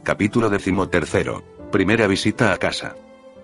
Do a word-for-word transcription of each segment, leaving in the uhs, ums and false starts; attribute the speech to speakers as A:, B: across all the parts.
A: Capítulo decimotercero. Primera visita a casa.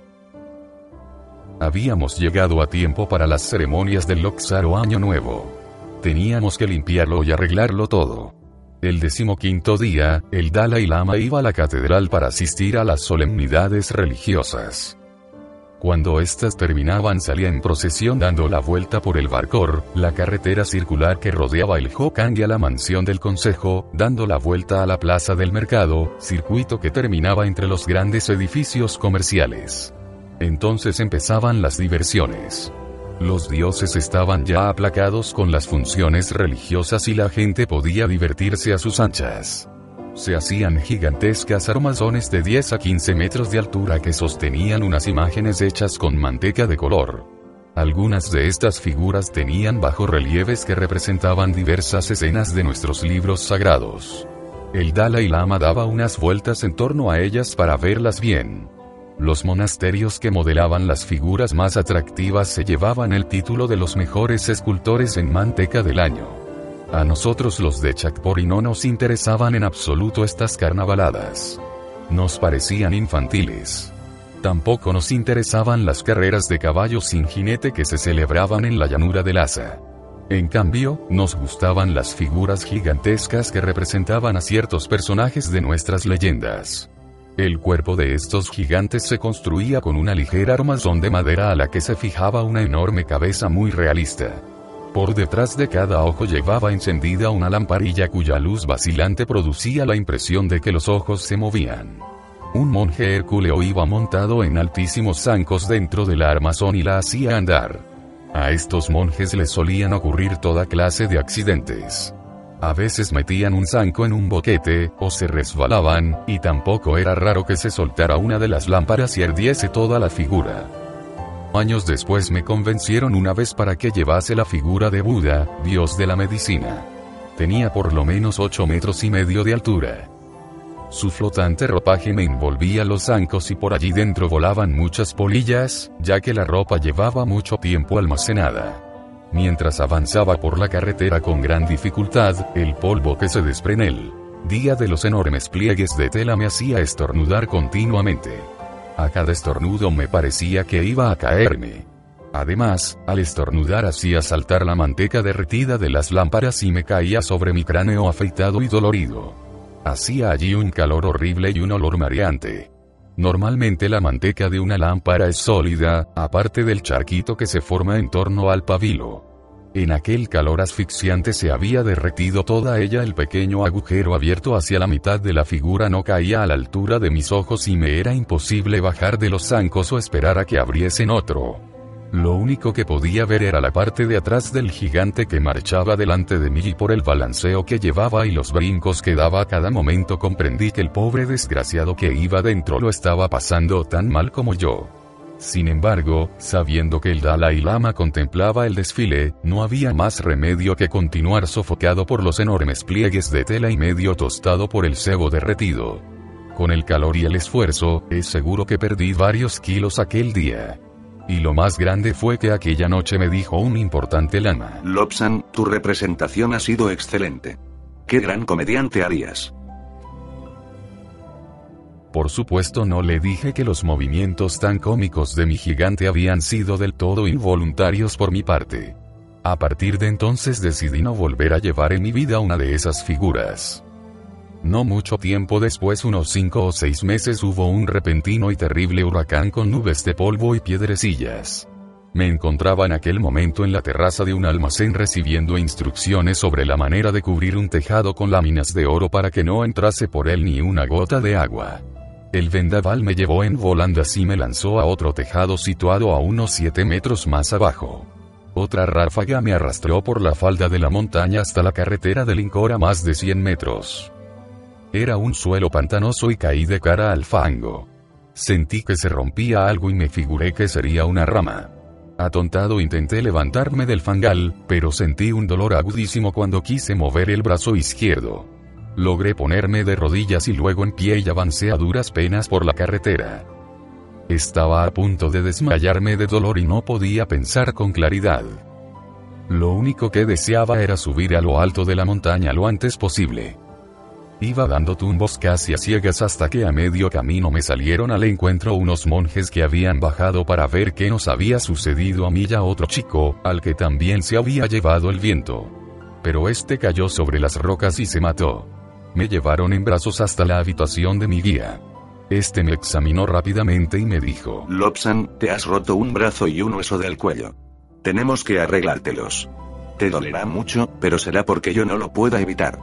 B: Habíamos llegado a tiempo para las ceremonias del Loksar o Año Nuevo. Teníamos que limpiarlo y arreglarlo todo. El decimoquinto día, el Dalai Lama iba a la catedral para asistir a las solemnidades religiosas. Cuando éstas terminaban salía en procesión dando la vuelta por el Barcor, la carretera circular que rodeaba el Hokang y a la mansión del consejo, dando la vuelta a la plaza del mercado, circuito que terminaba entre los grandes edificios comerciales. Entonces empezaban las diversiones. Los dioses estaban ya aplacados con las funciones religiosas y la gente podía divertirse a sus anchas. Se hacían gigantescas armazones de diez a quince metros de altura que sostenían unas imágenes hechas con manteca de color. Algunas de estas figuras tenían bajorrelieves que representaban diversas escenas de nuestros libros sagrados. El Dalai Lama daba unas vueltas en torno a ellas para verlas bien. Los monasterios que modelaban las figuras más atractivas se llevaban el título de los mejores escultores en manteca del año. A nosotros los de Chakpori no nos interesaban en absoluto estas carnavaladas. Nos parecían infantiles. Tampoco nos interesaban las carreras de caballos sin jinete que se celebraban en la llanura de Lhasa. En cambio, nos gustaban las figuras gigantescas que representaban a ciertos personajes de nuestras leyendas. El cuerpo de estos gigantes se construía con una ligera armazón de madera a la que se fijaba una enorme cabeza muy realista. Por detrás de cada ojo llevaba encendida una lamparilla cuya luz vacilante producía la impresión de que los ojos se movían. Un monje hercúleo iba montado en altísimos zancos dentro de la armazón y la hacía andar. A estos monjes les solían ocurrir toda clase de accidentes. A veces metían un zanco en un boquete, o se resbalaban, y tampoco era raro que se soltara una de las lámparas y ardiese toda la figura. Años después me convencieron una vez para que llevase la figura de Buda, dios de la medicina. Tenía por lo menos ocho metros y medio de altura. Su flotante ropaje me envolvía los zancos y por allí dentro volaban muchas polillas, ya que la ropa llevaba mucho tiempo almacenada. Mientras avanzaba por la carretera con gran dificultad, el polvo que se desprende en el día de los enormes pliegues de tela me hacía estornudar continuamente. A cada estornudo me parecía que iba a caerme. Además, al estornudar hacía saltar la manteca derretida de las lámparas y me caía sobre mi cráneo afeitado y dolorido. Hacía allí un calor horrible y un olor mareante. Normalmente la manteca de una lámpara es sólida, aparte del charquito que se forma en torno al pabilo. En aquel calor asfixiante se había derretido toda ella. El pequeño agujero abierto hacia la mitad de la figura no caía a la altura de mis ojos y me era imposible bajar de los zancos o esperar a que abriesen otro. Lo único que podía ver era la parte de atrás del gigante que marchaba delante de mí y por el balanceo que llevaba y los brincos que daba a cada momento comprendí que el pobre desgraciado que iba dentro lo estaba pasando tan mal como yo. Sin embargo, sabiendo que el Dalai Lama contemplaba el desfile, no había más remedio que continuar sofocado por los enormes pliegues de tela y medio tostado por el sebo derretido. Con el calor y el esfuerzo, es seguro que perdí varios kilos aquel día. Y lo más grande fue que aquella noche me dijo un importante lama:
A: Lobsang, tu representación ha sido excelente. ¿Qué gran comediante harías?
B: Por supuesto no le dije que los movimientos tan cómicos de mi gigante habían sido del todo involuntarios por mi parte. A partir de entonces decidí no volver a llevar en mi vida una de esas figuras. No mucho tiempo después, unos cinco o seis meses, hubo un repentino y terrible huracán con nubes de polvo y piedrecillas. Me encontraba en aquel momento en la terraza de un almacén recibiendo instrucciones sobre la manera de cubrir un tejado con láminas de oro para que no entrase por él ni una gota de agua. El vendaval me llevó en volandas y me lanzó a otro tejado situado a unos siete metros más abajo. Otra ráfaga me arrastró por la falda de la montaña hasta la carretera del Incor a más de cien metros. Era un suelo pantanoso y caí de cara al fango. Sentí que se rompía algo y me figuré que sería una rama. Atontado intenté levantarme del fangal, pero sentí un dolor agudísimo cuando quise mover el brazo izquierdo. Logré ponerme de rodillas y luego en pie y avancé a duras penas por la carretera. Estaba a punto de desmayarme de dolor y no podía pensar con claridad. Lo único que deseaba era subir a lo alto de la montaña lo antes posible. Iba dando tumbos casi a ciegas hasta que a medio camino me salieron al encuentro unos monjes que habían bajado para ver qué nos había sucedido a mí y a otro chico, al que también se había llevado el viento. Pero este cayó sobre las rocas y se mató. Me llevaron en brazos hasta la habitación de mi guía. Este me examinó rápidamente y me dijo:
A: Lobsang, te has roto un brazo y un hueso del cuello. Tenemos que arreglártelos. Te dolerá mucho, pero será porque yo no lo pueda evitar.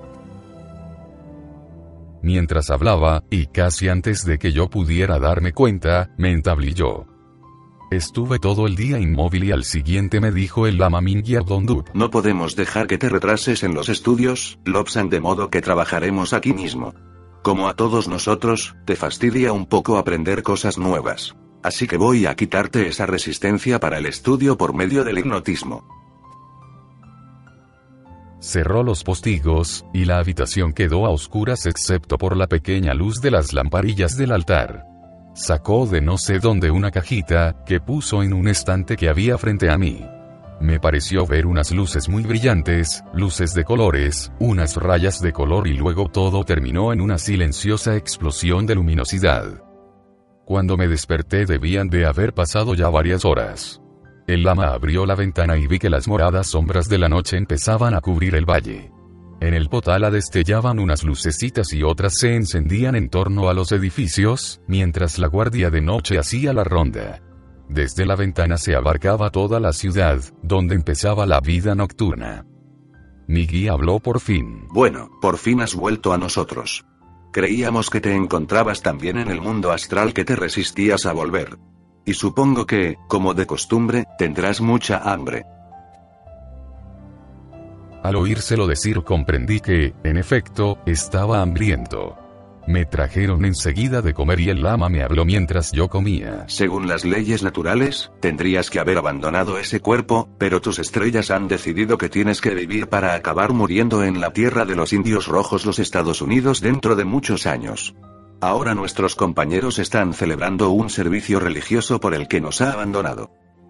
B: Mientras hablaba, y casi antes de que yo pudiera darme cuenta, me entablilló. Estuve todo el día inmóvil y al siguiente me dijo el lama Mingyur Dondup:
A: No podemos dejar que te retrases en los estudios, Lobsang, de modo que trabajaremos aquí mismo. Como a todos nosotros, te fastidia un poco aprender cosas nuevas. Así que voy a quitarte esa resistencia para el estudio por medio del hipnotismo.
B: Cerró los postigos, y la habitación quedó a oscuras excepto por la pequeña luz de las lamparillas del altar. Sacó de no sé dónde una cajita, que puso en un estante que había frente a mí. Me pareció ver unas luces muy brillantes, luces de colores, unas rayas de color y luego todo terminó en una silenciosa explosión de luminosidad. Cuando me desperté debían de haber pasado ya varias horas. El lama abrió la ventana y vi que las moradas sombras de la noche empezaban a cubrir el valle. En el potala destellaban unas lucecitas y otras se encendían en torno a los edificios, mientras la guardia de noche hacía la ronda. Desde la ventana se abarcaba toda la ciudad, donde empezaba la vida nocturna. Mi guía habló por fin.
A: Bueno, por fin has vuelto a nosotros. Creíamos que te encontrabas tan bien en el mundo astral que te resistías a volver. Y supongo que, como de costumbre, tendrás mucha hambre.
B: Al oírselo decir comprendí que, en efecto, estaba hambriento. Me trajeron enseguida de comer y el lama me habló mientras yo comía.
A: Según las leyes naturales, tendrías que haber abandonado ese cuerpo, pero tus estrellas han decidido que tienes que vivir para acabar muriendo en la tierra de los indios rojos, los Estados Unidos, dentro de muchos años. Ahora nuestros compañeros están celebrando un servicio religioso por el que nos ha abandonado.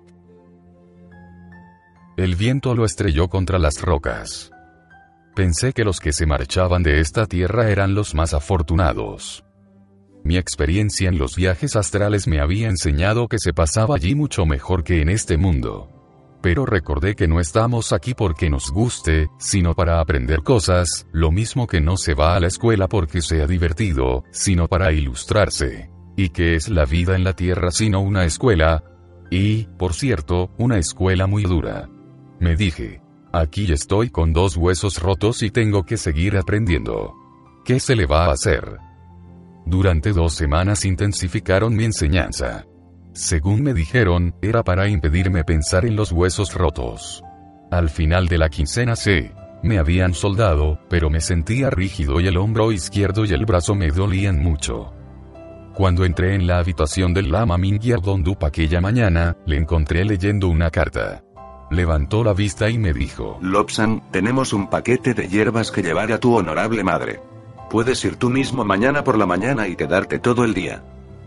B: El viento lo estrelló contra las rocas. Pensé que los que se marchaban de esta tierra eran los más afortunados. Mi experiencia en los viajes astrales me había enseñado que se pasaba allí mucho mejor que en este mundo. Pero recordé que no estamos aquí porque nos guste, sino para aprender cosas, lo mismo que no se va a la escuela porque sea divertido, sino para ilustrarse. ¿Y qué es la vida en la tierra sino una escuela? Y, por cierto, una escuela muy dura. Me dije, aquí estoy con dos huesos rotos y tengo que seguir aprendiendo. ¿Qué se le va a hacer? Durante dos semanas intensificaron mi enseñanza. Según me dijeron, era para impedirme pensar en los huesos rotos. Al final de la quincena se me habían soldado, pero me sentía rígido y el hombro izquierdo y el brazo me dolían mucho. Cuando entré en la habitación del lama Mingyur Dondup aquella mañana, le encontré leyendo una carta. Levantó la vista y me dijo:
A: Lobsang, tenemos un paquete de hierbas que llevar a tu honorable madre. Puedes ir tú mismo mañana por la mañana y quedarte todo el día.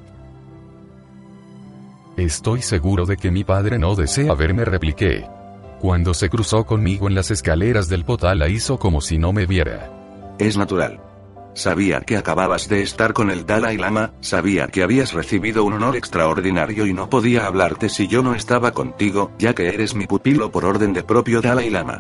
B: Estoy seguro de que mi padre no desea verme, repliqué. Cuando se cruzó conmigo en las escaleras del potala hizo como si no me viera.
A: Es natural. Sabía que acababas de estar con el Dalai Lama, sabía que habías recibido un honor extraordinario y no podía hablarte si yo no estaba contigo, ya que eres mi pupilo por orden de propio Dalai Lama.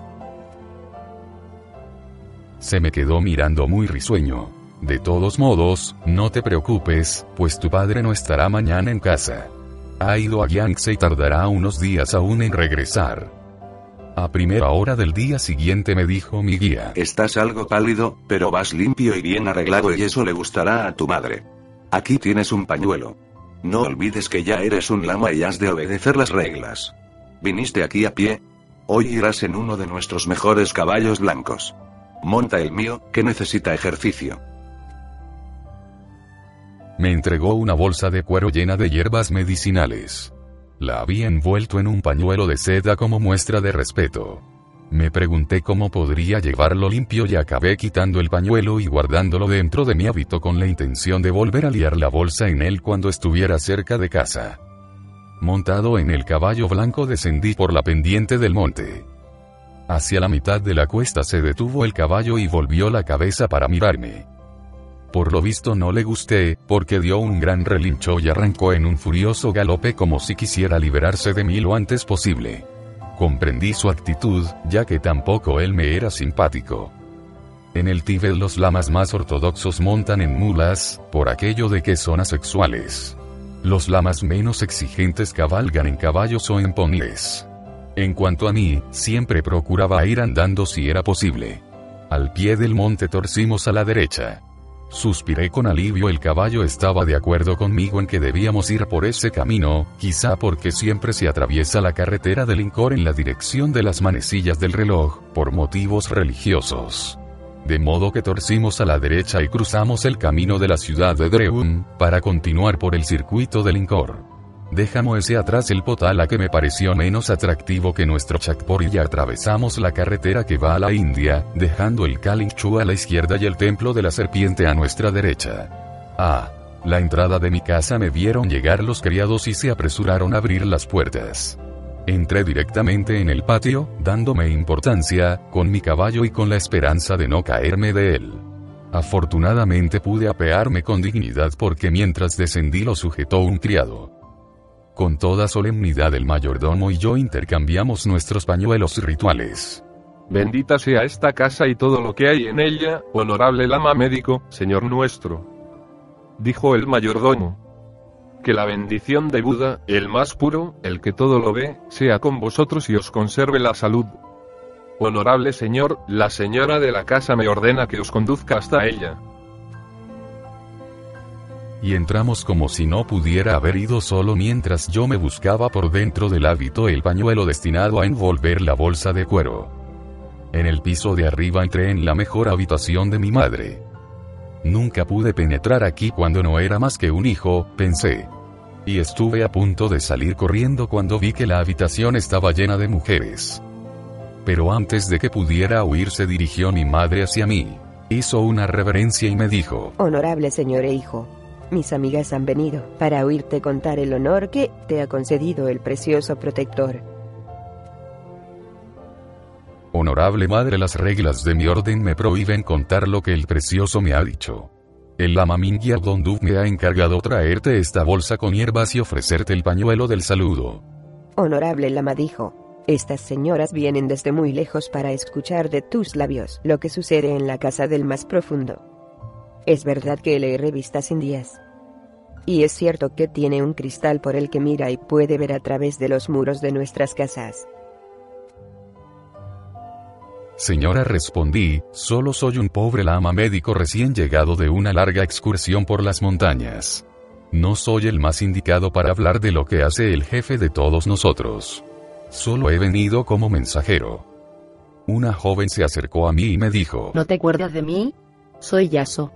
B: Se me quedó mirando muy risueño. De todos modos, no te preocupes, pues tu padre no estará mañana en casa. Ha ido a Yangtze y tardará unos días aún en regresar. A primera hora del día siguiente me dijo mi guía:
A: Estás algo pálido, pero vas limpio y bien arreglado y eso le gustará a tu madre. Aquí tienes un pañuelo. No olvides que ya eres un lama y has de obedecer las reglas. Viniste aquí a pie. Hoy irás en uno de nuestros mejores caballos blancos. Monta el mío, que necesita ejercicio.
B: Me entregó una bolsa de cuero llena de hierbas medicinales. La había envuelto en un pañuelo de seda como muestra de respeto. Me pregunté cómo podría llevarlo limpio y acabé quitando el pañuelo y guardándolo dentro de mi hábito con la intención de volver a liar la bolsa en él cuando estuviera cerca de casa. Montado en el caballo blanco descendí por la pendiente del monte. Hacia la mitad de la cuesta se detuvo el caballo y volvió la cabeza para mirarme. Por lo visto no le gusté, porque dio un gran relincho y arrancó en un furioso galope como si quisiera liberarse de mí lo antes posible. Comprendí su actitud, ya que tampoco él me era simpático. En el Tíbet los lamas más ortodoxos montan en mulas, por aquello de que son asexuales. Los lamas menos exigentes cabalgan en caballos o en ponies. En cuanto a mí, siempre procuraba ir andando si era posible. Al pie del monte torcimos a la derecha. Suspiré con alivio, el caballo estaba de acuerdo conmigo en que debíamos ir por ese camino, quizá porque siempre se atraviesa la carretera del Incor en la dirección de las manecillas del reloj, por motivos religiosos. De modo que torcimos a la derecha y cruzamos el camino de la ciudad de Dreun, para continuar por el circuito del Incor. Dejamos atrás el Potala, que me pareció menos atractivo que nuestro Chakpor, y atravesamos la carretera que va a la India, dejando el Kalingchu a la izquierda y el templo de la serpiente a nuestra derecha. A la entrada de mi casa me vieron llegar los criados y se apresuraron a abrir las puertas. Entré directamente en el patio, dándome importancia, con mi caballo y con la esperanza de no caerme de él. Afortunadamente pude apearme con dignidad, porque mientras descendí lo sujetó un criado. Con toda solemnidad el mayordomo y yo intercambiamos nuestros pañuelos rituales.
C: Bendita sea esta casa y todo lo que hay en ella, honorable lama médico, señor nuestro. Dijo el mayordomo. Que la bendición de Buda, el más puro, el que todo lo ve, sea con vosotros y os conserve la salud. Honorable señor, la señora de la casa me ordena que os conduzca hasta ella.
B: Y entramos como si no pudiera haber ido solo, mientras yo me buscaba por dentro del hábito el pañuelo destinado a envolver la bolsa de cuero. En el piso de arriba entré en la mejor habitación de mi madre. Nunca pude penetrar aquí cuando no era más que un hijo, pensé. Y estuve a punto de salir corriendo cuando vi que la habitación estaba llena de mujeres. Pero antes de que pudiera huir se dirigió mi madre hacia mí. Hizo una reverencia y me dijo:
D: Honorable señor e hijo, mis amigas han venido para oírte contar el honor que te ha concedido el precioso protector.
B: Honorable madre, las reglas de mi orden me prohíben contar lo que el precioso me ha dicho. El lama Mingyar Dongdub me ha encargado traerte esta bolsa con hierbas y ofrecerte el pañuelo del saludo.
D: Honorable lama, dijo, estas señoras vienen desde muy lejos para escuchar de tus labios lo que sucede en la casa del más profundo. Es verdad que lee revistas indias. Y es cierto que tiene un cristal por el que mira y puede ver a través de los muros de nuestras casas.
B: Señora, respondí, solo soy un pobre lama médico recién llegado de una larga excursión por las montañas. No soy el más indicado para hablar de lo que hace el jefe de todos nosotros. Solo he venido como mensajero. Una joven se acercó a mí y me dijo:
E: ¿No te acuerdas de mí? Soy Yaso.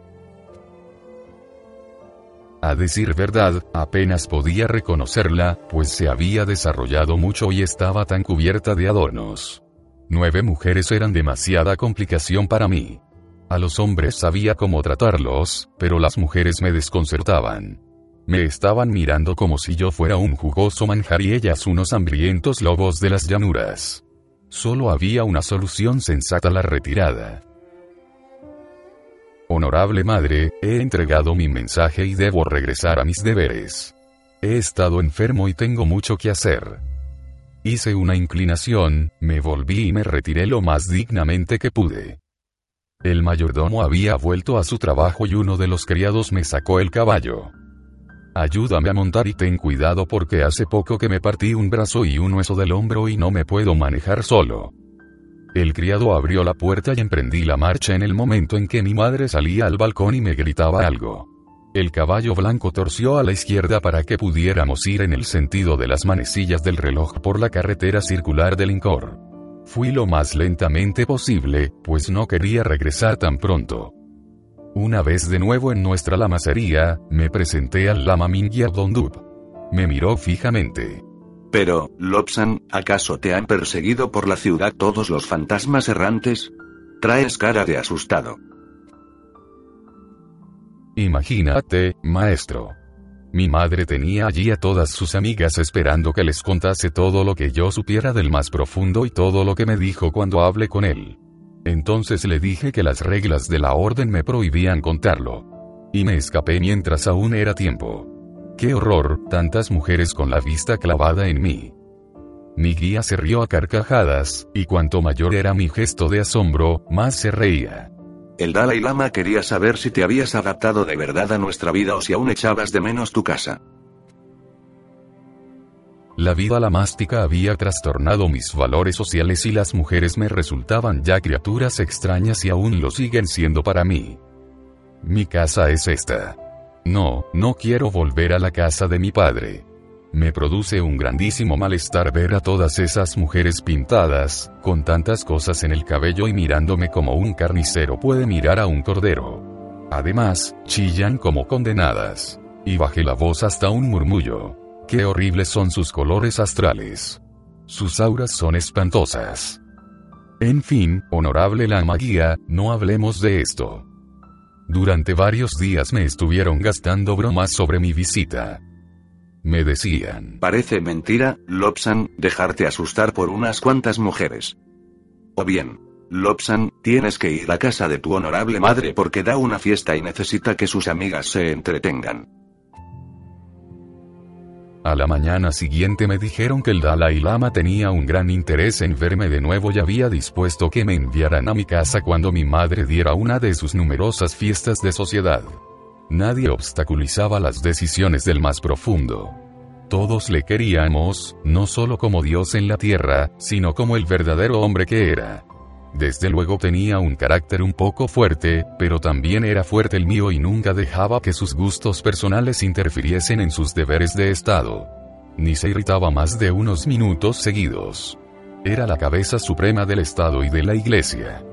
B: A decir verdad, apenas podía reconocerla, pues se había desarrollado mucho y estaba tan cubierta de adornos. Nueve mujeres eran demasiada complicación para mí. A los hombres sabía cómo tratarlos, pero las mujeres me desconcertaban. Me estaban mirando como si yo fuera un jugoso manjar y ellas unos hambrientos lobos de las llanuras. Solo había una solución sensata: la retirada. Honorable madre, he entregado mi mensaje y debo regresar a mis deberes. He estado enfermo y tengo mucho que hacer. Hice una inclinación, me volví y me retiré lo más dignamente que pude. El mayordomo había vuelto a su trabajo y uno de los criados me sacó el caballo. Ayúdame a montar y ten cuidado porque hace poco que me partí un brazo y un hueso del hombro y no me puedo manejar solo. El criado abrió la puerta y emprendí la marcha en el momento en que mi madre salía al balcón y me gritaba algo. El caballo blanco torció a la izquierda para que pudiéramos ir en el sentido de las manecillas del reloj por la carretera circular del Incor. Fui lo más lentamente posible, pues no quería regresar tan pronto. Una vez de nuevo en nuestra lamasería, me presenté al lama Mingyar Dongdub. Me miró fijamente.
A: Pero, Lobsang, ¿acaso te han perseguido por la ciudad todos los fantasmas errantes? Traes cara de asustado.
B: Imagínate, maestro. Mi madre tenía allí a todas sus amigas esperando que les contase todo lo que yo supiera del más profundo y todo lo que me dijo cuando hablé con él. Entonces le dije que las reglas de la orden me prohibían contarlo. Y me escapé mientras aún era tiempo. ¡Qué horror! Tantas mujeres con la vista clavada en mí. Mi guía se rió a carcajadas, y cuanto mayor era mi gesto de asombro, más se reía.
A: El Dalai Lama quería saber si te habías adaptado de verdad a nuestra vida o si aún echabas de menos tu casa.
B: La vida lamástica había trastornado mis valores sociales y las mujeres me resultaban ya criaturas extrañas y aún lo siguen siendo para mí. Mi casa es esta. No, no quiero volver a la casa de mi padre. Me produce un grandísimo malestar ver a todas esas mujeres pintadas, con tantas cosas en el cabello y mirándome como un carnicero puede mirar a un cordero. Además, chillan como condenadas. Y bajé la voz hasta un murmullo. Qué horribles son sus colores astrales. Sus auras son espantosas. En fin, honorable Lama Guía, no hablemos de esto. Durante varios días me estuvieron gastando bromas sobre mi visita. Me decían:
A: parece mentira, Lobsang, dejarte asustar por unas cuantas mujeres. O bien, Lobsang, tienes que ir a casa de tu honorable madre porque da una fiesta y necesita que sus amigas se entretengan.
B: A la mañana siguiente me dijeron que el Dalai Lama tenía un gran interés en verme de nuevo y había dispuesto que me enviaran a mi casa cuando mi madre diera una de sus numerosas fiestas de sociedad. Nadie obstaculizaba las decisiones del más profundo. Todos le queríamos, no solo como Dios en la tierra, sino como el verdadero hombre que era. Desde luego tenía un carácter un poco fuerte, pero también era fuerte el mío y nunca dejaba que sus gustos personales interfiriesen en sus deberes de Estado. Ni se irritaba más de unos minutos seguidos. Era la cabeza suprema del Estado y de la Iglesia.